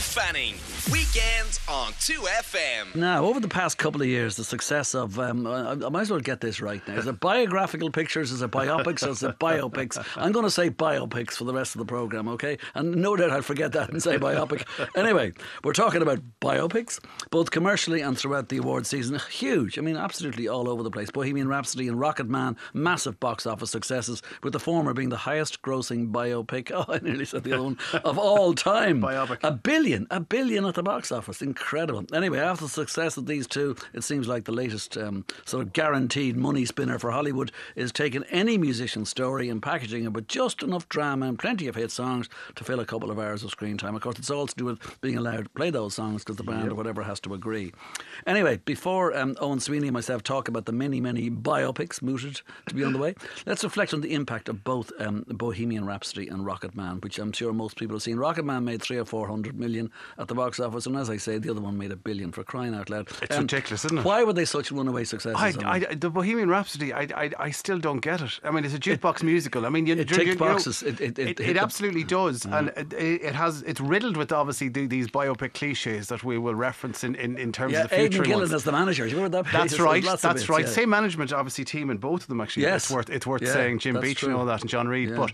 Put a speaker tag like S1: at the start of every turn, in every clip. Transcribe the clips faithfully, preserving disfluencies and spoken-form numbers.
S1: Fanning. Weekends on two F M.
S2: Now, over the past couple of years, the success of, um, I, I might as well get this right now. Is it biographical pictures? Is it biopics? Or is it biopics? I'm going to say biopics for the rest of the programme, okay? And no doubt I'll forget that and say biopic. Anyway, we're talking about biopics, both commercially and throughout the award season. Huge. I mean, absolutely all over the place. Bohemian Rhapsody and Rocket Man, massive box office successes, with the former being the highest grossing biopic, oh, I nearly said the other one, of all time.
S3: Biopic.
S2: A billion, a billion at the box office. Incredible. Anyway, after the success of these two, it seems like the latest um, sort of guaranteed money spinner for Hollywood is taking any musician's story and packaging it with just enough drama and plenty of hit songs to fill a couple of hours of screen time. Of course, it's all to do with being allowed to play those songs because the band yep. or whatever has to agree. Anyway, before um, Owen Sweeney and myself talk about the many, many biopics mooted to be on the way, let's reflect on the impact of both um, Bohemian Rhapsody and Rocket Man, which I'm sure most people have seen. Rocket Man made three or four hundred million at the box office, and as I say, the other one made a billion, for crying out loud.
S3: It's um, ridiculous, isn't it?
S2: Why were they such runaway successes?
S3: I, I, the Bohemian Rhapsody, I, I, I still don't get it. I mean, it's a jukebox it, musical. I mean, you,
S2: it
S3: you,
S2: ticks
S3: you,
S2: boxes.
S3: You know,
S2: it, it,
S3: it, it, it absolutely does,
S2: yeah.
S3: and it, it has. It's riddled with obviously the, these biopic cliches that we will reference in, in, in terms
S2: yeah,
S3: of the future
S2: Aidan Gillen
S3: ones.
S2: as the manager. You remember that?
S3: That's right. That's
S2: bits,
S3: right.
S2: Yeah.
S3: Same management, obviously, team in both of them. Actually,
S2: yes.
S3: it's worth it's worth
S2: yeah,
S3: saying. Jim Beach
S2: true.
S3: and all that, and John Reid.
S2: Yeah.
S3: But.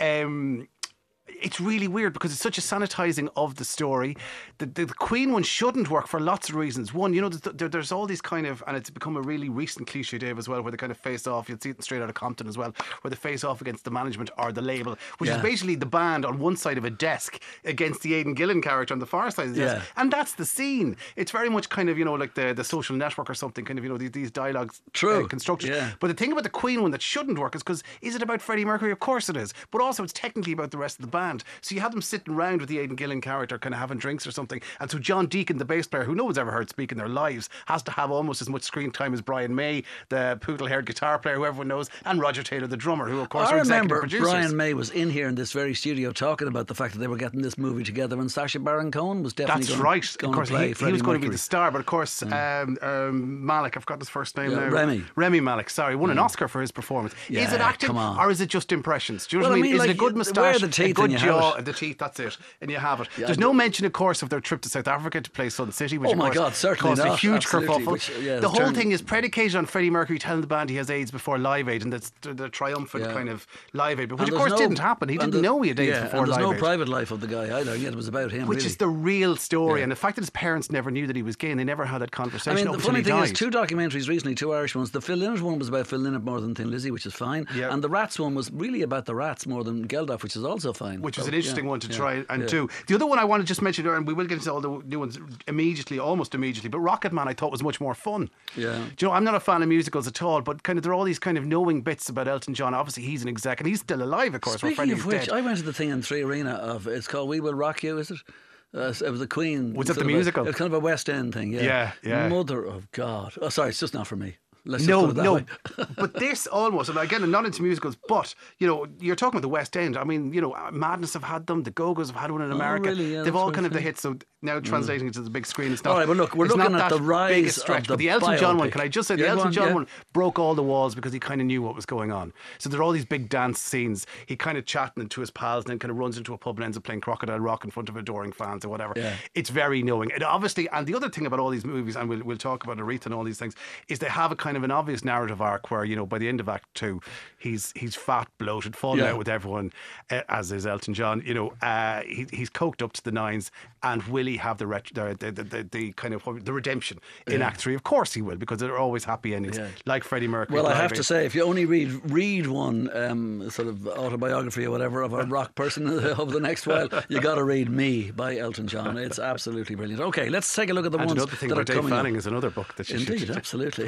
S3: Um, It's really weird because it's such a sanitising of the story. The, the, the Queen one shouldn't work for lots of reasons. One, you know, there, there's all these kind of, and it's become a really recent cliche, Dave, as well, where they kind of face off. You'll see it straight out of Compton as well, where they face off against the management or the label, which yeah. is basically the band on one side of a desk against the Aidan Gillen character on the far side of the desk.
S2: Yeah.
S3: And that's the scene. It's very much kind of, you know, like the, the Social Network or something, kind of, you know, these, these dialogues
S2: True.
S3: Uh, constructed.
S2: Yeah.
S3: But the thing about the Queen one that shouldn't work is because, is it about Freddie Mercury? Of course it is. But also it's technically about the rest of the band. So you have them sitting around with the Aidan Gillen character kind of having drinks or something, and so John Deacon, the bass player, who no one's ever heard speak in their lives, has to have almost as much screen time as Brian May, the poodle haired guitar player who everyone knows, and Roger Taylor, the drummer, who of course
S2: I
S3: are executive
S2: remember
S3: producers.
S2: Brian May was in here in this very studio talking about the fact that they were getting this movie together, and Sacha Baron Cohen was definitely
S3: That's
S2: going,
S3: right.
S2: going
S3: of course,
S2: to play
S3: he,
S2: Freddie
S3: he was going
S2: Mercury.
S3: to be the star, but of course
S2: yeah.
S3: um, um, Malik, I've forgotten his first name
S2: yeah,
S3: now.
S2: Remy
S3: Remy Malik, sorry, won
S2: yeah.
S3: an Oscar for his performance.
S2: Yeah,
S3: is it acting
S2: come on.
S3: or is it just impressions? Do you know
S2: well,
S3: what I mean?
S2: I mean
S3: is
S2: like,
S3: it a good moustache,
S2: the teeth
S3: a good
S2: and you
S3: jaw,
S2: have it.
S3: the teeth, that's it, and you have it.
S2: Yeah,
S3: There's no mention, of course, of their trip to South Africa to play Sun City, which
S2: oh
S3: of
S2: my
S3: course
S2: God, certainly
S3: caused
S2: not.
S3: a huge
S2: Absolutely,
S3: kerfuffle.
S2: which, yeah,
S3: the whole
S2: turned...
S3: thing is predicated on Freddie Mercury telling the band he has AIDS before Live Aid, and that's the, the triumphant
S2: yeah.
S3: kind of Live Aid, but which
S2: and
S3: of course
S2: no,
S3: didn't happen. He didn't know he had AIDS
S2: yeah,
S3: before
S2: and there's
S3: Live
S2: no
S3: Aid.
S2: private life of the guy either, yet it was about him,
S3: which
S2: really.
S3: is the real story,
S2: yeah.
S3: and the fact that his parents never knew that he was gay, and they never had that conversation.
S2: I mean,
S3: up
S2: the
S3: until
S2: funny
S3: he
S2: thing
S3: died.
S2: is, two documentaries recently, two Irish ones. The Phil Lynott one was about Phil Lynott more than Thin Lizzy, which is fine,
S3: yeah.
S2: and the Rats one was really about the Rats more than Geldof, which is also fine.
S3: Which
S2: so,
S3: was an interesting
S2: yeah,
S3: one to
S2: yeah,
S3: try and
S2: yeah.
S3: do. The other one I want to just mention, and we will get into all the new ones immediately, almost immediately, but Rocket Man I thought was much more fun.
S2: Yeah.
S3: Do you know, I'm not a fan of musicals at all, but kind of there are all these kind of knowing bits about Elton John. Obviously he's an exec and he's still alive, of course.
S2: Speaking of which,
S3: dead.
S2: I went to the thing in Three Arena of, it's called We Will Rock You, is it? Uh, it was the Queen.
S3: Was it the
S2: of
S3: musical?
S2: A, it's kind of a West End thing, yeah.
S3: Yeah, yeah.
S2: Mother of God. Oh, sorry, it's just not for me. Let's
S3: no,
S2: just put it that
S3: no,
S2: way.
S3: but this almost, and again, I'm not into musicals, but you know, you're talking about the West End. I mean, you know, Madness have had them, the Go-Go's have had one in America.
S2: Oh, really? Yeah,
S3: They've all
S2: right,
S3: kind of the
S2: yeah.
S3: hits. So now translating it to the big screen, it's not.
S2: All right, but look, we're
S3: it's
S2: looking
S3: not
S2: at
S3: that
S2: the rise
S3: big a stretch.
S2: of the
S3: But the Elton John one,
S2: biopic.
S3: can I just say, the
S2: Yeah, go
S3: Elton
S2: on,
S3: John
S2: yeah.
S3: one broke all the walls because he kind of knew what was going on. So there are all these big dance scenes. He kind of chatting to his pals, and then kind of runs into a pub and ends up playing Crocodile Rock in front of adoring fans or whatever.
S2: Yeah.
S3: It's very knowing. And obviously, and the other thing about all these movies, and we'll we'll talk about Aretha and all these things, is they have a kind of an obvious narrative arc where, you know, by the end of Act Two, he's he's fat, bloated, falling
S2: Yeah.
S3: out with everyone, uh, as is Elton John. You know, uh, he, he's coked up to the nines, and will he have the ret- the, the, the, the, the kind of the redemption in
S2: Yeah.
S3: Act Three? Of course he will, because they're always happy endings,
S2: Yeah.
S3: like Freddie Mercury.
S2: Well, I
S3: Live
S2: have
S3: Aid.
S2: to say, if you only read read one um, sort of autobiography or whatever of a rock person over the next while, you got to read Me by Elton John. It's absolutely brilliant. Okay, let's take a look at the
S3: And
S2: ones
S3: another thing
S2: that are
S3: about Dave
S2: coming
S3: Fanning
S2: up.
S3: is another book that you
S2: Indeed,
S3: should
S2: absolutely.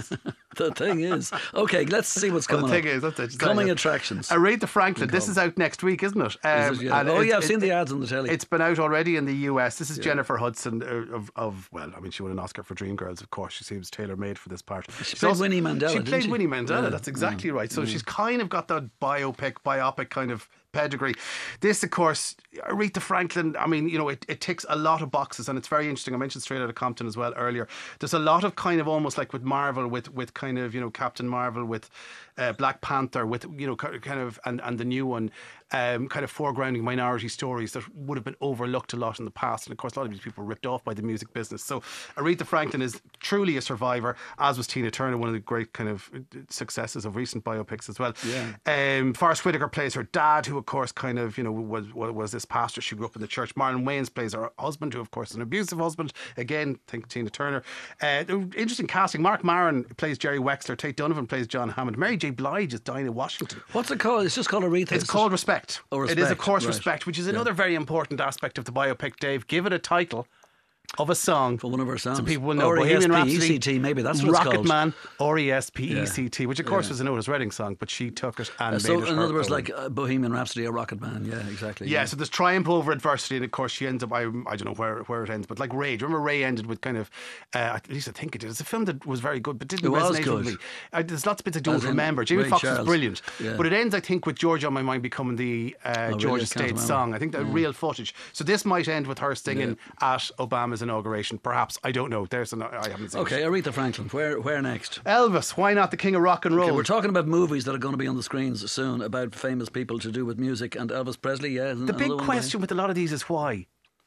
S2: The thing is, okay, let's see what's
S3: Well,
S2: coming
S3: the thing
S2: up.
S3: is, that's it, just
S2: Coming
S3: that-
S2: attractions.
S3: Aretha Franklin. This is out next week, isn't it? Um,
S2: Is it? Yeah.
S3: and
S2: Oh
S3: it-
S2: yeah, I've
S3: it-
S2: seen the
S3: it-
S2: ads on the telly.
S3: It's been out already in the U S. This is Jennifer Hudson uh, of, of, well, I mean, she won an Oscar for Dreamgirls, of course. She seems tailor-made for this part.
S2: She
S3: She's
S2: played
S3: also-
S2: Winnie Mandela,
S3: She
S2: didn't
S3: played
S2: she?
S3: Winnie Mandela,
S2: Yeah.
S3: that's exactly
S2: Mm.
S3: right. So
S2: Mm.
S3: she's kind of got that biopic, biopic kind of pedigree. This, of course, Aretha Franklin, I mean, you know, it, it ticks a lot of boxes, and it's very interesting. I mentioned Straight Outta Compton as well earlier. There's a lot of kind of almost like with Marvel, with, with kind of, you know, Captain Marvel, with uh, Black Panther, with, you know, kind of, and, and the new one, um, kind of foregrounding minority stories that would have been overlooked a lot in the past. And of course, a lot of these people were ripped off by the music business. So Aretha Franklin is truly a survivor, as was Tina Turner, one of the great kind of successes of recent biopics as well.
S2: Yeah.
S3: Um, Forrest Whitaker plays her dad, who of course kind of, you know, was, was this pastor. She grew up in the church. Marlon Wayans plays her husband, who of course is an abusive husband. Again, think Tina Turner. Uh, interesting casting. Mark Maron plays Jerry Wexler. Tate Donovan plays John Hammond. Mary J. Blige is Dinah Washington.
S2: What's it called? It's just called Aretha.
S3: It's called Respect.
S2: Oh, Respect.
S3: It is, of course,
S2: Right.
S3: Respect, which is another very important aspect of the biopic, Dave. Give it a title of a song
S2: For one of her songs.
S3: so people will know.
S2: R E S
S3: Bohemian
S2: P E
S3: Rhapsody,
S2: C T, maybe that's what it's
S3: Rocket
S2: called.
S3: Man, R E S P E C T, which of course
S2: Yeah.
S3: was an Otis Redding song, but she took it and
S2: Uh,
S3: made
S2: so,
S3: it
S2: in
S3: her
S2: other words,
S3: own.
S2: like uh, Bohemian Rhapsody or Rocket Man. Yeah, exactly.
S3: Yeah, so there's triumph over adversity, and of course she ends up. I, I don't know where, where it ends, but like Ray. Do you remember Ray ended with kind of? Uh, at least I think it is. It's a film that was very good, but didn't
S2: It was
S3: resonate
S2: good.
S3: with me. I, there's lots of bits I don't
S2: As in
S3: remember. Jamie
S2: Ray
S3: Foxx
S2: Charles.
S3: was brilliant,
S2: Yeah.
S3: but it ends, I think, with Georgia on My Mind becoming the uh,
S2: Oh, really?
S3: Georgia
S2: I can't
S3: State
S2: remember.
S3: song. I think the real footage. So this might end with her singing at Obama's inauguration. Perhaps, I don't know. There's an I haven't seen. it.
S2: Okay, Aretha Franklin. Where where next?
S3: Elvis, why not the king of rock and roll?
S2: Okay, we're talking about movies that are going to be on the screens soon about famous people to do with music, and Elvis Presley. Yeah, isn't
S3: the
S2: another
S3: big
S2: one,
S3: question with a lot of these is why.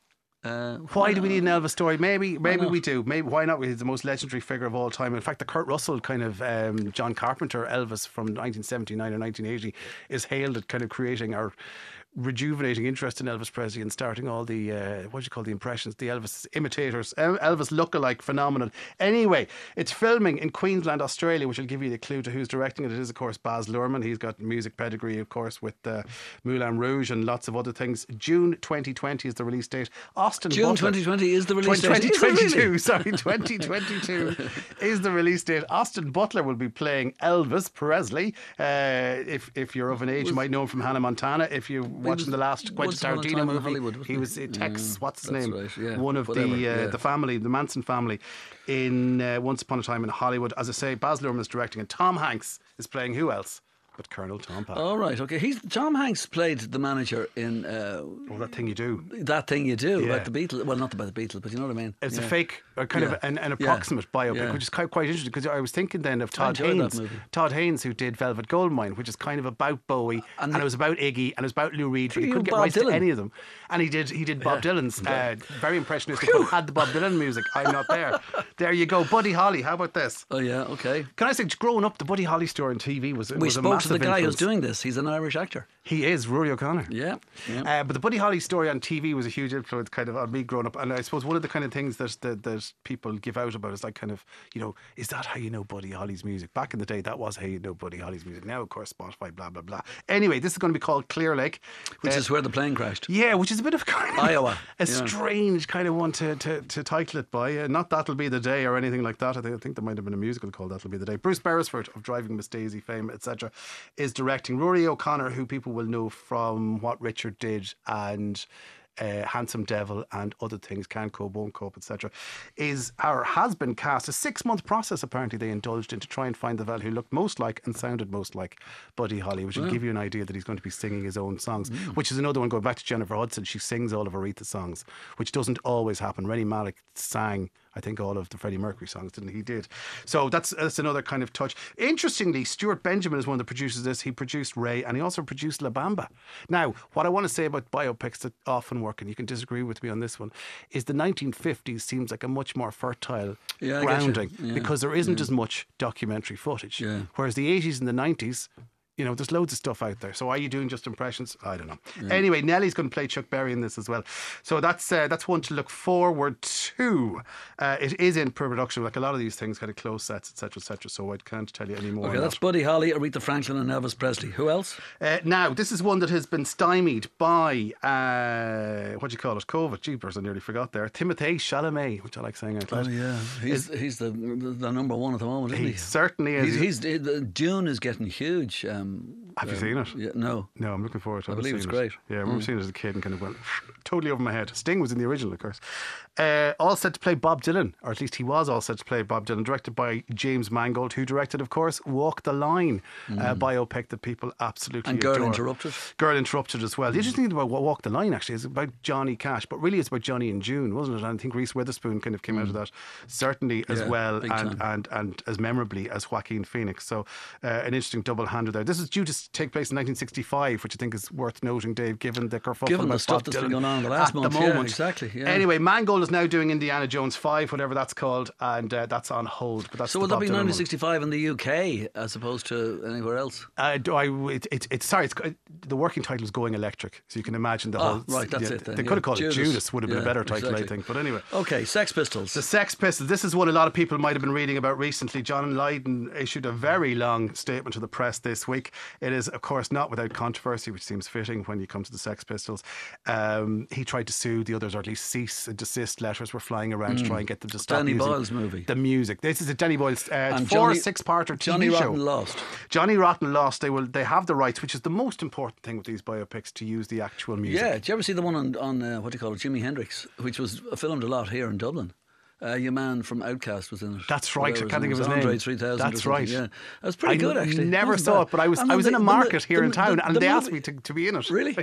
S2: Uh,
S3: Why do we need an Elvis story? Maybe, maybe
S2: not?
S3: we do. Maybe why not? He's the most legendary figure of all time. In fact, the Kurt Russell kind of um, John Carpenter Elvis from nineteen seventy-nine or nineteen eighty is hailed at kind of creating our rejuvenating interest in Elvis Presley and starting all the uh, what do you call the impressions, the Elvis imitators, El- Elvis lookalike phenomenon. Anyway, it's filming in Queensland, Australia, which will give you the clue to who's directing it. It is, of course, Baz Luhrmann. He's got music pedigree, of course, with uh, Moulin Rouge and lots of other things. June twenty twenty is the release date. Austin
S2: June
S3: Butler-
S2: twenty twenty is the release date.
S3: twenty
S2: Is it really?
S3: twenty-two, sorry, twenty twenty-two is the release date. Austin Butler will be playing Elvis Presley. Uh, if if you're of an age, you might know him from Hannah Montana. If you're watching
S2: was
S3: the last Quentin
S2: once upon a
S3: Tarantino
S2: time in
S3: movie,
S2: Hollywood, wasn't
S3: he
S2: he?
S3: was uh, Tex.
S2: Yeah,
S3: what's his
S2: that's
S3: name?
S2: right, yeah.
S3: One of
S2: Whatever,
S3: the uh,
S2: yeah.
S3: the family, the Manson family, in uh, Once Upon a Time in Hollywood. As I say, Baz Luhrmann is directing, and Tom Hanks is playing who else but Colonel Tom Packer.
S2: All right, okay. He's Tom Hanks played the manager in uh,
S3: Oh, that thing you do.
S2: That Thing You Do
S3: Yeah.
S2: about the Beatles. Well, not about the Beatles, but you know what I mean.
S3: It's
S2: Yeah.
S3: a fake, or kind
S2: Yeah.
S3: of an, an
S2: Yeah.
S3: approximate biopic,
S2: Yeah.
S3: which is quite, quite interesting because I was thinking then of Todd
S2: enjoyed that
S3: Haynes.
S2: movie.
S3: Todd Haynes, who did Velvet Goldmine, which is kind of about Bowie, and,
S2: And
S3: it was about Iggy, and it was about Lou Reed, but he
S2: You
S3: couldn't get
S2: Bob
S3: rights
S2: Dylan.
S3: to any of them. And he did he did Bob Dylan's, uh, very impressionistic, but had the Bob Dylan music. I'm not there. There you go. Buddy Holly, how about this?
S2: Oh yeah, okay.
S3: Can I say, growing up, the Buddy Holly story on T V was,
S2: We
S3: was a
S2: spoke to
S3: massive
S2: the guy
S3: influence.
S2: who's doing this. He's an Irish actor.
S3: He is Rory O'Connor.
S2: Yeah, yeah.
S3: Uh, but the Buddy Holly story on T V was a huge influence kind of on me growing up. And I suppose one of the kind of things that, that, that people give out about is like kind of, you know, is that how you know Buddy Holly's music? Back in the day, that was how you know Buddy Holly's music. Now, of course, Spotify, blah, blah, blah. Anyway, this is going to be called Clear Lake.
S2: Which
S3: Uh,
S2: is where the plane crashed.
S3: yeah, which is a bit of kind of
S2: Iowa,
S3: a
S2: yeah.
S3: strange kind of one to, to, to title it by. Uh, not That'll Be the Day or anything like that. I think, I think there might have been a musical called That'll Be the Day. Bruce Beresford of Driving Miss Daisy fame, et cetera, is directing. Rory O'Connor, who people will know from What Richard Did and uh, Handsome Devil and other things, Can Cope, Won't Cope, et cetera, is or has been cast. A six-month process apparently they indulged in to try and find the fella who looked most like and sounded most like Buddy Holly, which will give you an idea that he's going to be singing his own songs, which is another one going back to Jennifer Hudson. She sings all of Aretha's songs, which doesn't always happen. Rennie Malick sang, I think, all of the Freddie Mercury songs, didn't he? He did. So that's that's another kind of touch. Interestingly, Stuart Benjamin is one of the producers of this. He produced Ray and he also produced La Bamba. Now, what I want to say about biopics that often work, and you can disagree with me on this one, is the nineteen fifties seems like a much more fertile
S2: Yeah, I get you.
S3: grounding
S2: Yeah,
S3: because there isn't as much documentary footage.
S2: Yeah.
S3: Whereas the eighties and the nineties, you know, there's loads of stuff out there. So are you doing just impressions? I don't know. Anyway, Nelly's going to play Chuck Berry in this as well. So that's uh, that's one to look forward to. Uh, it is in pre-production, like a lot of these things, kind of close sets, et cetera, et cetera. So I can't tell you any more.
S2: Okay,
S3: on
S2: that's
S3: that.
S2: Buddy Holly, Aretha Franklin, and Elvis Presley. Who else?
S3: Uh, now, this is one that has been stymied by, uh, what do you call it? COVID. Jeepers, I nearly forgot there. Timothée Chalamet, which I like saying out loud.
S2: Oh yeah, he's he's the, the the number one at the moment, isn't
S3: He
S2: he?
S3: certainly is.
S2: He's, he's the Dune is getting huge. Um,
S3: Have you
S2: um,
S3: seen it?
S2: Yeah, no.
S3: No, I'm looking forward to it.
S2: I
S3: haven't
S2: believe
S3: seen
S2: it's
S3: it.
S2: great.
S3: Yeah, I remember seeing it as a kid and kind of went totally over my head. Sting was in the original, of course. Uh, all set to play Bob Dylan, or at least he was all set to play Bob Dylan, directed by James Mangold, who directed, of course, Walk the Line, a biopic that people absolutely
S2: And Girl
S3: adore.
S2: Interrupted.
S3: Girl Interrupted as well. The interesting thing about Walk the Line, actually, is about Johnny Cash, but really it's about Johnny and June, wasn't it? And I think Reese Witherspoon kind of came out of that, certainly as
S2: Yeah,
S3: well,
S2: big
S3: and,
S2: time.
S3: and, and as memorably as Joaquin Phoenix. So uh, an interesting double-hander there. This is due to take place in nineteen sixty-five, which I think is worth noting, Dave, given the kerfuffle
S2: Given the
S3: about
S2: stuff
S3: Bob
S2: that's been
S3: Dylan
S2: going on the last
S3: at
S2: month,
S3: the
S2: yeah,
S3: moment.
S2: exactly, yeah.
S3: Anyway, Mangold is now doing Indiana Jones five, whatever that's called, and uh, that's on hold. But that's
S2: So
S3: the
S2: will that
S3: Bob
S2: be
S3: Dylan one.
S2: nineteen sixty-five in the U K as opposed to anywhere else?
S3: Uh, do I, it, it, it's sorry, it's, it, the working title is Going Electric, so you can imagine the
S2: Ah,
S3: whole.
S2: right, that's
S3: yeah,
S2: it then,
S3: They
S2: yeah.
S3: could have called
S2: Judas.
S3: it Judas, would have been
S2: Yeah,
S3: a better title,
S2: exactly.
S3: I think. But anyway.
S2: Okay, Sex Pistols.
S3: The Sex Pistols. This is one a lot of people might have been reading about recently. John Lydon issued a very long statement to the press this week. It is, of course, not without controversy, which seems fitting when you come to the Sex Pistols. Um, he tried to sue the others, or at least cease and desist letters were flying around to try and get them to stop
S2: Danny
S3: using
S2: Boyle's movie.
S3: the music. This is a Danny Boyle's uh,
S2: And
S3: four
S2: Johnny-
S3: six-parter T V
S2: Johnny
S3: show.
S2: Rotten lost.
S3: Johnny Rotten lost. They will. They have the rights, which is the most important thing with these biopics, to use the actual music.
S2: Yeah, did you ever see the one on, on uh, what do you call it, Jimi Hendrix, which was filmed a lot here in Dublin? Uh, your man from Outcast was in it.
S3: That's right.
S2: Whatever
S3: I can't think of his
S2: Andre
S3: name.
S2: three thousand.
S3: That's
S2: or something,
S3: right.
S2: Yeah, it was pretty
S3: I
S2: good actually.
S3: never
S2: Wasn't
S3: saw
S2: bad.
S3: it, but I was
S2: And
S3: I
S2: then
S3: was in
S2: the-
S3: a
S2: the-
S3: market here
S2: the-
S3: in town,
S2: the-
S3: and
S2: the
S3: they asked
S2: movie-
S3: me to, to be in it.
S2: Really?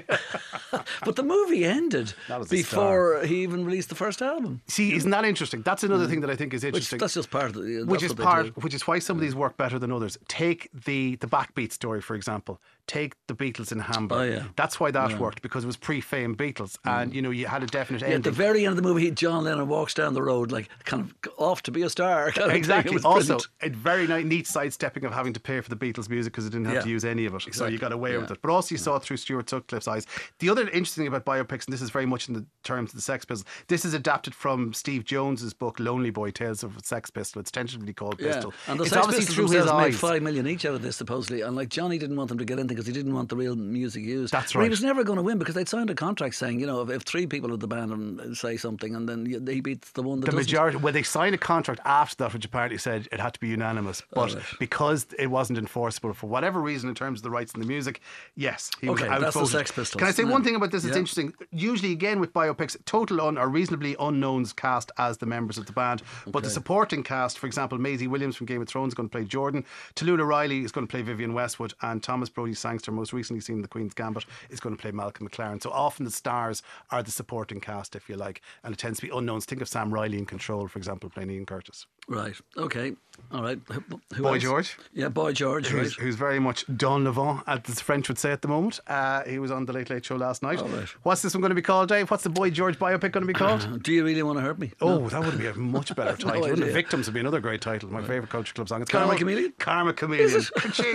S2: But the movie ended
S3: That was a
S2: before he even released the first album.
S3: See, isn't that interesting? That's another thing that I think is
S2: Which
S3: interesting.
S2: that's just part of the. That's
S3: which is
S2: what they
S3: part,
S2: do.
S3: which is why some of these work better than others. Take the the Backbeat story, for example. Take the Beatles in Hamburg.
S2: Oh, yeah.
S3: That's why that worked, because it was pre-fame Beatles, and you know you had a definite
S2: Yeah, at
S3: ending.
S2: the very end of the movie, John Lennon walks down the road like kind of off to be a star. kind of thing. It
S3: Exactly.
S2: was
S3: Also,
S2: brilliant.
S3: a very ni- neat sidestepping of having to pay for the Beatles music because it didn't have
S2: Yeah.
S3: to use any of it. So
S2: Exactly.
S3: you got away with
S2: Yeah.
S3: it. But also, you saw it through Stuart Sutcliffe's eyes. The other interesting thing about biopics, and this is very much in the terms of the Sex Pistols, this is adapted from Steve Jones's book Lonely Boy: Tales of a Sex Pistol. It's tentatively called
S2: Yeah,
S3: Pistol.
S2: and the
S3: it's
S2: Sex
S3: obviously
S2: Pistols
S3: through his
S2: themselves made
S3: eyes.
S2: five million each out of this supposedly, and like Johnny didn't want them to get anything because he didn't want the real music used.
S3: That's
S2: But
S3: right.
S2: he was never going to win because they'd signed a contract saying, you know, if, if three people at the band and say something, and then he beats the one that
S3: The
S2: doesn't.
S3: majority, well, they signed a contract after that, which apparently said it had to be unanimous. But
S2: right.
S3: because it wasn't enforceable for whatever reason in terms of the rights and the music, yes, he
S2: Okay,
S3: was
S2: that's the
S3: outvoted.
S2: Sex Pistols.
S3: Can I say
S2: Yeah.
S3: one thing about this that's
S2: Yeah.
S3: interesting? Usually, again, with biopics, total un, or reasonably unknowns cast as the members of the band. But the
S2: Okay.
S3: supporting cast, for example, Maisie Williams from Game of Thrones is going to play Jordan, Tallulah Riley is going to play Vivienne Westwood, and Thomas Brodie Sangster, most recently seen in The Queen's Gambit, is going to play Malcolm McLaren. So often the stars are the supporting cast, if you like, and it tends to be unknowns. Think of Sam Riley in Control, for example, playing Ian Curtis.
S2: Right. Okay. All right. Who, who
S3: Boy
S2: else?
S3: George.
S2: Yeah, Boy George. Right.
S3: Who's, who's very much Don Levant, as the French would say at the moment. Uh, he was on the Late Late Show last night.
S2: All right.
S3: What's this one going to be called, Dave? What's the Boy George biopic going to be called?
S2: Do you really want to hurt me?
S3: Oh, that would be a much better
S2: No
S3: title. Wouldn't it?
S2: idea.
S3: Victims would be another great title. My favourite Culture Club song. It's
S2: Karma
S3: kinda like
S2: Chameleon?
S3: Karma Chameleon.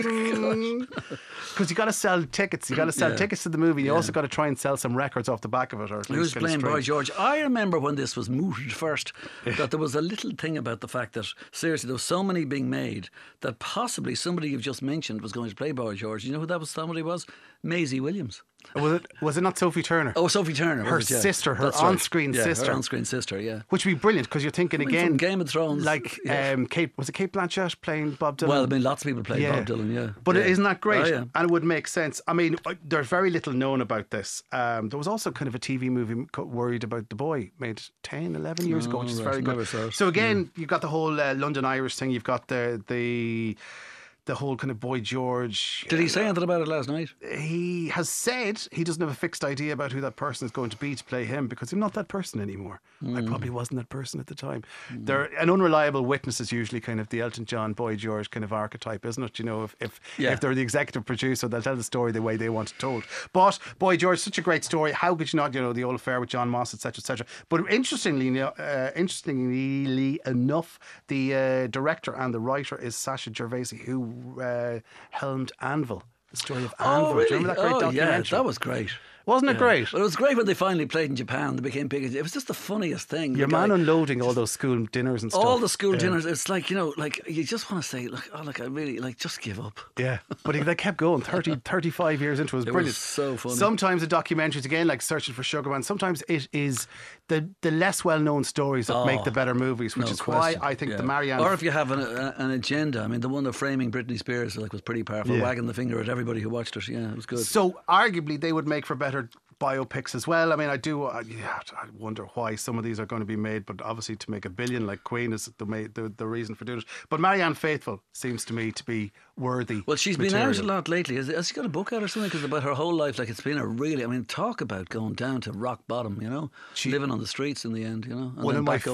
S3: Because you got to sell tickets. You got to sell
S2: Yeah.
S3: tickets to the movie. You also got to try and sell some records off the back of it. Or at least
S2: Who's
S3: kind of
S2: playing Boy
S3: straight.
S2: George? I remember when this was mooted first that there was a little thing about the fact that, seriously, there was so many being made that possibly somebody you've just mentioned was going to play Boy George. You know who that was? Somebody was? Maisie Williams.
S3: Was it? Was it not Sophie Turner?
S2: Oh, Sophie Turner.
S3: Her
S2: was it? Yeah.
S3: sister, her
S2: That's right.
S3: on-screen
S2: Yeah,
S3: sister.
S2: Her on-screen sister, yeah.
S3: Which would be brilliant because you're thinking
S2: I mean,
S3: again,
S2: from Game of Thrones,
S3: like
S2: yeah.
S3: um, Kate. Was it Kate Blanchett playing Bob Dylan?
S2: Well, I mean, lots of people played Bob Dylan, yeah.
S3: But
S2: yeah.
S3: isn't that great?
S2: Oh, yeah.
S3: And it would make sense. I mean, uh, there's very little known about this. Um, there was also kind of a T V movie co- worried about the boy made ten, eleven years ago, which is
S2: right.
S3: very
S2: Never
S3: good.
S2: saw it.
S3: So again, you've got the whole uh, London Irish thing. You've got the the the whole kind of Boy George.
S2: Did he say anything about it last night?
S3: He has said he doesn't have a fixed idea about who that person is going to be to play him because I'm not that person anymore. I probably wasn't that person at the time. They're an unreliable witness is usually kind of the Elton John, Boy George kind of archetype, isn't it? You know, if if,
S2: Yeah.
S3: if they're the executive producer, they'll tell the story the way they want it told. But Boy George, such a great story. How could you not? You know, the old affair with John Moss, et cetera, et cetera. But interestingly, uh, interestingly enough, the uh, director and the writer is Sasha Gervasi, who uh, helmed Anvil. The story of Anvil.
S2: Oh,
S3: Do
S2: really?
S3: you remember that great
S2: oh,
S3: documentary?
S2: yeah, that was great.
S3: Wasn't it
S2: Yeah.
S3: great?
S2: Well, it was great when they finally played in Japan. They became big. It was just the funniest thing.
S3: Your
S2: The
S3: man
S2: guy-
S3: unloading all those school dinners and stuff.
S2: all the school
S3: Yeah.
S2: dinners. It's like, you know, like you just want to say, look, oh, look, I really like just give up.
S3: Yeah, but he, they kept going thirty, thirty-five years into it. It was
S2: It
S3: brilliant.
S2: was so funny.
S3: Sometimes the documentaries, again, like Searching for Sugar Man, sometimes it is the, the less well known stories that
S2: Oh,
S3: make the better movies, which
S2: No
S3: is
S2: question.
S3: why I think
S2: Yeah.
S3: the Marianne.
S2: Or if you have an, a, an agenda. I mean, the one of framing Britney Spears like was pretty powerful,
S3: Yeah.
S2: wagging the finger at everybody who watched it. Yeah, it was good.
S3: So arguably they would make for better biopics as well. I mean, I do. I, yeah, I wonder why some of these are going to be made, but obviously to make a billion like Queen is the ma- the, the reason for doing it. But Marianne Faithfull seems to me to be worthy.
S2: Well, she's been
S3: material.
S2: out a lot lately. Has, has she got a book out or something? Because about her whole life, like it's been a really, I mean, talk about going down to rock bottom, you know?
S3: She-
S2: Living on the streets in the end, you know? And
S3: One
S2: then
S3: of my
S2: back up.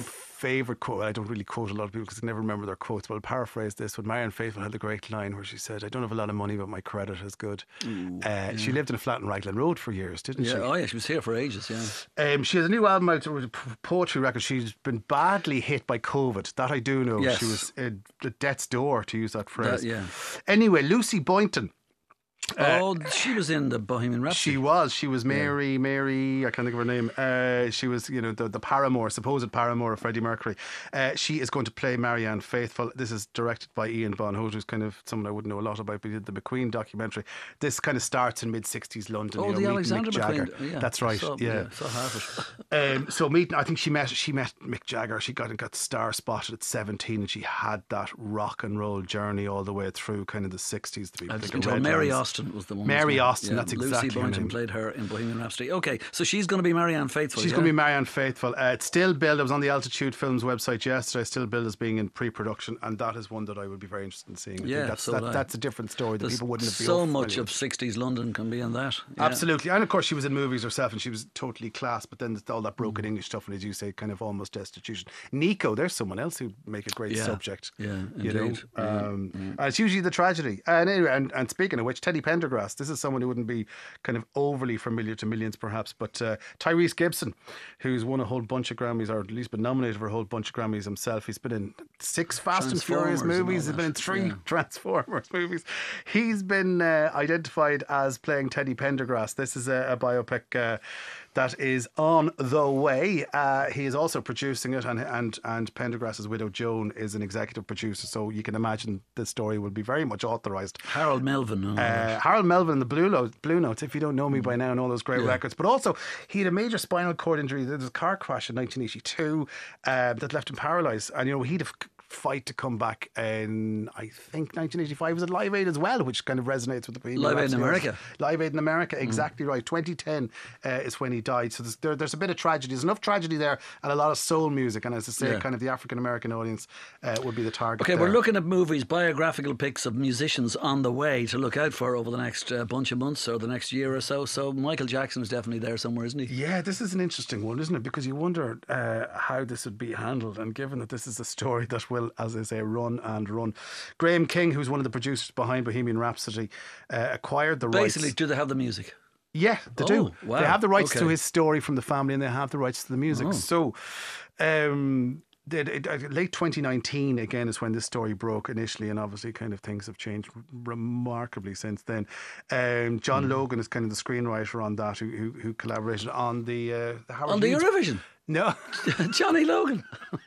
S3: favourite quote. I don't really quote a lot of people because I never remember their quotes, but I'll paraphrase this. When Marianne Faithfull had the great line where she said, "I don't have a lot of money, but my credit is good."
S2: Ooh,
S3: uh,
S2: yeah.
S3: She lived in a flat in Raglan Road for years, didn't
S2: Yeah,
S3: she?
S2: oh yeah, she was here for ages, yeah.
S3: Um, she has a new album out with a p- poetry record. She's been badly hit by COVID. That I do know.
S2: Yes.
S3: She was uh, at death's door, to use that phrase.
S2: That- yeah.
S3: Anyway, Lucy Boynton.
S2: oh, she was in the Bohemian Rhapsody.
S3: She was. She was Mary, Mary, I can't think of her name. Uh, she was, you know, the, the paramour, supposed paramour of Freddie Mercury. Uh, she is going to play Marianne Faithfull. This is directed by Ian Van Hout, who's kind of someone I wouldn't know a lot about, but he did the McQueen documentary. This kind of starts in mid-sixties London.
S2: Oh,
S3: you know,
S2: the
S3: meeting
S2: Alexander
S3: Mick Jagger.
S2: McQueen. Yeah,
S3: That's right,
S2: saw,
S3: yeah.
S2: saw half it.
S3: Um, so meeting, I think she met she met Mick Jagger. She got got star spotted at seventeen, and she had that rock and roll journey all the way through kind of the sixties. To be
S2: I've
S3: like
S2: been
S3: a
S2: told
S3: Red
S2: Mary
S3: Lions.
S2: Austin was the one.
S3: Mary
S2: wasn't it?
S3: Austin, that's exactly
S2: Lucy
S3: her
S2: Boynton
S3: name.
S2: played her in Bohemian Rhapsody. Okay, so she's going to be Marianne Faithfull.
S3: She's
S2: yeah?
S3: going to be Marianne Faithfull. Uh, it's still billed. I was on the Altitude Films website yesterday. Still billed as being in pre-production, and that is one that I would be very interested in seeing. I think
S2: Yeah,
S3: that's
S2: so
S3: that,
S2: would I.
S3: that's a different story that
S2: There's
S3: people wouldn't have been
S2: so
S3: up
S2: much
S3: familiar
S2: of sixties London can be in that. Yeah.
S3: Absolutely. And of course, she was in movies herself and she was totally class, but then all that broken English stuff, and as you say, kind of almost destitution. Nico, there's someone else who'd make a great
S2: Yeah.
S3: subject.
S2: Yeah,
S3: You know,
S2: indeed. Yeah,
S3: um, and it's usually the tragedy. And anyway, and, and speaking of which, Teddy Pendergrass, this is someone who wouldn't be kind of overly familiar to millions perhaps, but uh, Tyrese Gibson, who's won a whole bunch of Grammys, or at least been nominated for a whole bunch of Grammys himself. He's been in six Fast and Furious
S2: Transformers and all
S3: movies. He's been in
S2: that.
S3: three
S2: Yeah.
S3: Transformers movies. He's been uh, identified as playing Teddy Pendergrass. This is a, a biopic uh, that is on the way. Uh, he is also producing it, and and and Pendergrass's widow Joan is an executive producer. So you can imagine the story will be very much authorised.
S2: Harold Melvin. Oh,
S3: Uh, Harold Melvin and the Blue, Lo- Blue Notes, if you don't know me by now, and all those great
S2: Yeah.
S3: records. But also, he had a major spinal cord injury. There was a car crash in nineteen eighty-two uh, that left him paralysed. And, you know, he'd have fight to come back in, I think, nineteen eighty-five. Was at Live Aid as well, which kind of resonates with the people.
S2: Live Aid in America.
S3: Live Aid in America, exactly right. twenty ten uh, is when he died. So there's, there, there's a bit of tragedy. There's enough tragedy there and a lot of soul music. And as I say,
S2: Yeah.
S3: kind of the African American audience uh, would be the target.
S2: Okay,
S3: there.
S2: we're looking at movies, biographical pics of musicians on the way to look out for over the next uh, bunch of months or the next year or so. So Michael Jackson is definitely there somewhere, isn't he?
S3: Yeah, this is an interesting one, isn't it? Because you wonder uh, how this would be handled, and given that this is a story that will, as I say, run and run. Graham King, who's one of the producers behind Bohemian Rhapsody, uh, acquired the
S2: Basically,
S3: rights.
S2: do they have the music?
S3: Yeah, they
S2: Oh,
S3: do.
S2: wow.
S3: They have the rights to
S2: Okay.
S3: his story from the family, and they have the rights to the music.
S2: Oh.
S3: So, um, they- it- uh, late twenty nineteen again is when this story broke initially, and obviously kind of things have changed remarkably since then. Um, John
S2: Hmm.
S3: Logan is kind of the screenwriter on that, who who, who collaborated on the, uh, the Howard
S2: On the
S3: Hughes-
S2: Eurovision?
S3: No.
S2: Johnny Logan.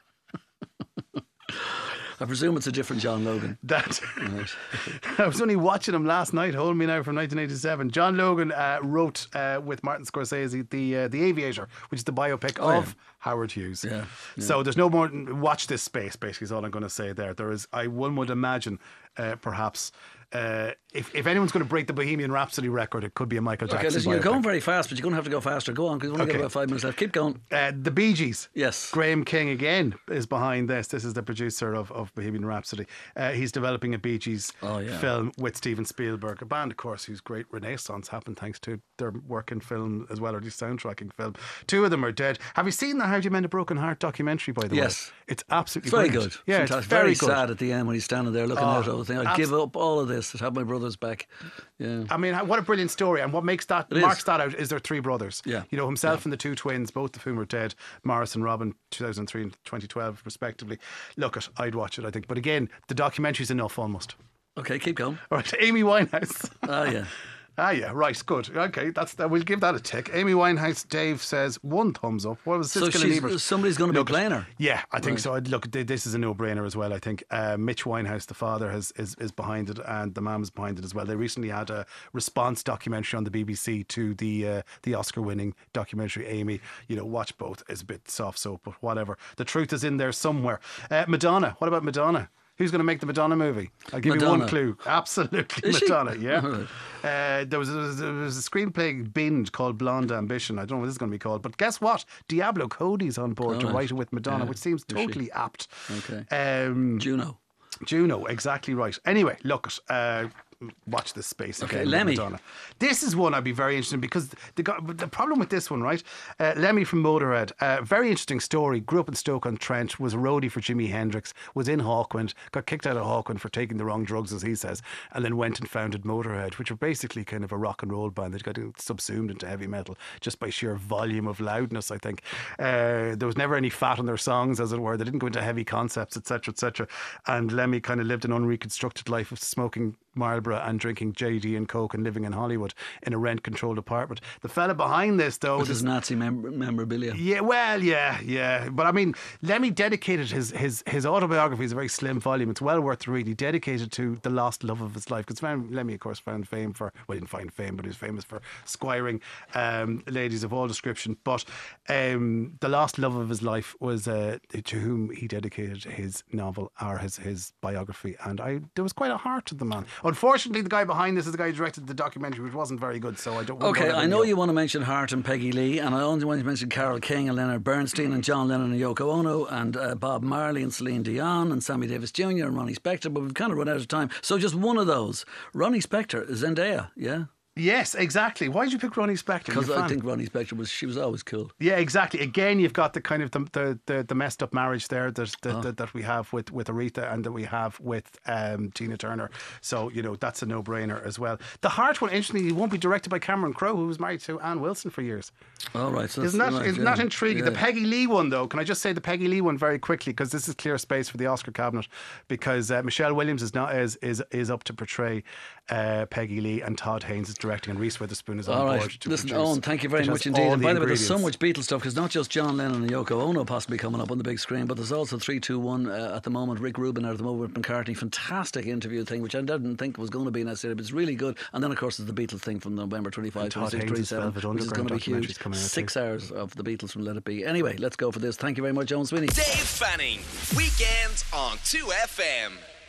S2: I presume it's a different John Logan.
S3: That
S2: Right.
S3: I was only watching him last night. Hold Me Now from nineteen eighty-seven. John Logan uh, wrote uh, with Martin Scorsese the uh, the Aviator, which is the biopic
S2: Oh,
S3: of
S2: yeah.
S3: Howard Hughes.
S2: Yeah, yeah.
S3: So there's no more. Watch this space. Basically, is all I'm going to say there. There is. I one would imagine, uh, perhaps. Uh, if, if anyone's going to break the Bohemian Rhapsody record, it could be a Michael
S2: Okay,
S3: Jackson.
S2: listen, you're
S3: biopic.
S2: going very fast, but you're going to have to go faster. Go on, because we've only
S3: Okay.
S2: got about five minutes left. Keep going.
S3: Uh, the Bee Gees.
S2: Yes.
S3: Graham King again is behind this. This is the producer of, of Bohemian Rhapsody. Uh, he's developing a Bee Gees
S2: Oh, yeah.
S3: film with Steven Spielberg, a band, of course, whose great renaissance happened thanks to their work in film as well, or the soundtracking film. Two of them are dead. Have you seen the How Do You Mend a Broken Heart documentary, by the
S2: Yes.
S3: way? It's absolutely
S2: It's very
S3: brilliant.
S2: good.
S3: Yeah,
S2: Fantastic.
S3: it's very,
S2: very
S3: good.
S2: sad at the end when he's standing there looking
S3: Oh,
S2: out over the thing. I'd
S3: abs-
S2: give up all of this to have my brothers back. Yeah.
S3: I mean, what a brilliant story. And what makes that,
S2: It
S3: marks
S2: is.
S3: that out is their three brothers.
S2: Yeah.
S3: You know, himself and the two twins, both of whom are dead, Morris and Robin, two thousand three and twenty twelve, respectively. Look it, I'd watch it, I think. But again, the documentary's enough almost.
S2: Okay, keep going.
S3: All right, Amy Winehouse.
S2: Ah, yeah.
S3: Ah, yeah, right, good. Okay, that's that. We'll give that a tick. Amy Winehouse, Dave says one thumbs up. What was
S2: So
S3: Siskel and
S2: she's,
S3: Ebert?
S2: somebody's going to be
S3: Look,
S2: playing her.
S3: Yeah, I think
S2: Right.
S3: so. I'd look, th- this is a no-brainer as well. I think uh, Mitch Winehouse, the father, has is, is behind it, and the mum is behind it as well. They recently had a response documentary on the B B C to the uh, the Oscar-winning documentary Amy. You know, watch both. It's a bit soft soap, but whatever. The truth is in there somewhere. Uh, Madonna. What about Madonna? Who's going to make the Madonna movie? I'll give you
S2: Madonna.
S3: one clue. Absolutely,
S2: Is she?
S3: Madonna. Yeah.
S2: All right.
S3: Uh, there was a, there was a screenplay binge called Blonde Ambition. I don't know what this is going to be called, but guess what? Diablo Cody's on board
S2: All
S3: to
S2: right.
S3: write it with Madonna,
S2: Yeah,
S3: which seems
S2: is she?
S3: totally apt.
S2: Okay.
S3: Um,
S2: Juno.
S3: Juno, exactly right. Anyway, look, uh, watch this space.
S2: Okay,
S3: again with
S2: Lemmy.
S3: Madonna. This is one I'd be very interested in because the, the problem with this one, right? Uh, Lemmy from Motorhead, uh, very interesting story. Grew up in Stoke-on-Trent, was a roadie for Jimi Hendrix, was in Hawkwind, got kicked out of Hawkwind for taking the wrong drugs, as he says, and then went and founded Motorhead, which are basically kind of a rock and roll band that got subsumed into heavy metal just by sheer volume of loudness, I think. Uh, there was never any fat on their songs, as it were. They didn't go into heavy concepts, et cetera, et cetera. And Lemmy kind of lived an unreconstructed life of smoking Marlboro and drinking J D and Coke and living in Hollywood in a rent-controlled apartment. The fella behind this, though...
S2: This is Nazi mem- memorabilia.
S3: Yeah, well, yeah, yeah. But I mean, Lemmy dedicated his, his, his autobiography, is a very slim volume. It's well worth the read. He dedicated to the lost love of his life. Because Lemmy, of course, found fame for... Well, he didn't find fame, but he was famous for squiring um, ladies of all description. But um, the lost love of his life was uh, to whom he dedicated his novel or his, his biography. And I there was quite a heart to the man. Unfortunately, the guy behind this is the guy who directed the documentary, which wasn't very good, so I don't...
S2: Okay, I know you want to mention Hart and Peggy Lee, and I only want to mention Carole King and Leonard Bernstein and John Lennon and Yoko Ono and uh, Bob Marley and Celine Dion and Sammy Davis Junior and Ronnie Spector, but we've kind of run out of time. So just one of those. Ronnie Spector, Zendaya, yeah?
S3: Yes, exactly. Why did you pick Ronnie Spector?
S2: Because I think Ronnie Spector was, she was always cool.
S3: Yeah, exactly. Again, you've got the kind of the the, the, the messed up marriage there that that,
S2: Oh.
S3: that that we have with, with Aretha and that we have with um, Tina Turner. So, you know, that's a no-brainer as well. The Heart one, interestingly, won't be directed by Cameron Crowe, who was married to Anne Wilson for years.
S2: All right. So
S3: Isn't that,
S2: right,
S3: isn't
S2: yeah.
S3: that intriguing?
S2: Yeah.
S3: The Peggy Lee one, though, can I just say the Peggy Lee one very quickly, because this is clear space for the Oscar cabinet, because uh, Michelle Williams is not is is, is up to portray uh, Peggy Lee, and Todd Haynes is directing, and Reese Witherspoon is on
S2: All
S3: board
S2: right.
S3: to
S2: Listen,
S3: produce.
S2: Owen, thank you very
S3: It has
S2: much indeed.
S3: all
S2: And
S3: the
S2: by the way, there's so
S3: ingredients.
S2: much Beatles stuff because not just John Lennon and Yoko Ono possibly coming up on the big screen, but there's also three two one uh, at the moment. Rick Rubin at the moment with McCartney. Fantastic interview thing, which I didn't think was going to be necessary, but it's really good. And then, of course, there's the Beatles thing from November twenty-five,
S3: Todd
S2: twenty-six,
S3: Haynes'
S2: twenty-seven,
S3: Velvet
S2: which is going to be
S3: Underground
S2: huge.
S3: documentary's coming out
S2: Six
S3: too.
S2: hours of the Beatles from Let It Be. Anyway, let's go for this. Thank you very much, Owen Sweeney.
S1: Dave Fanning. Weekends on two F M.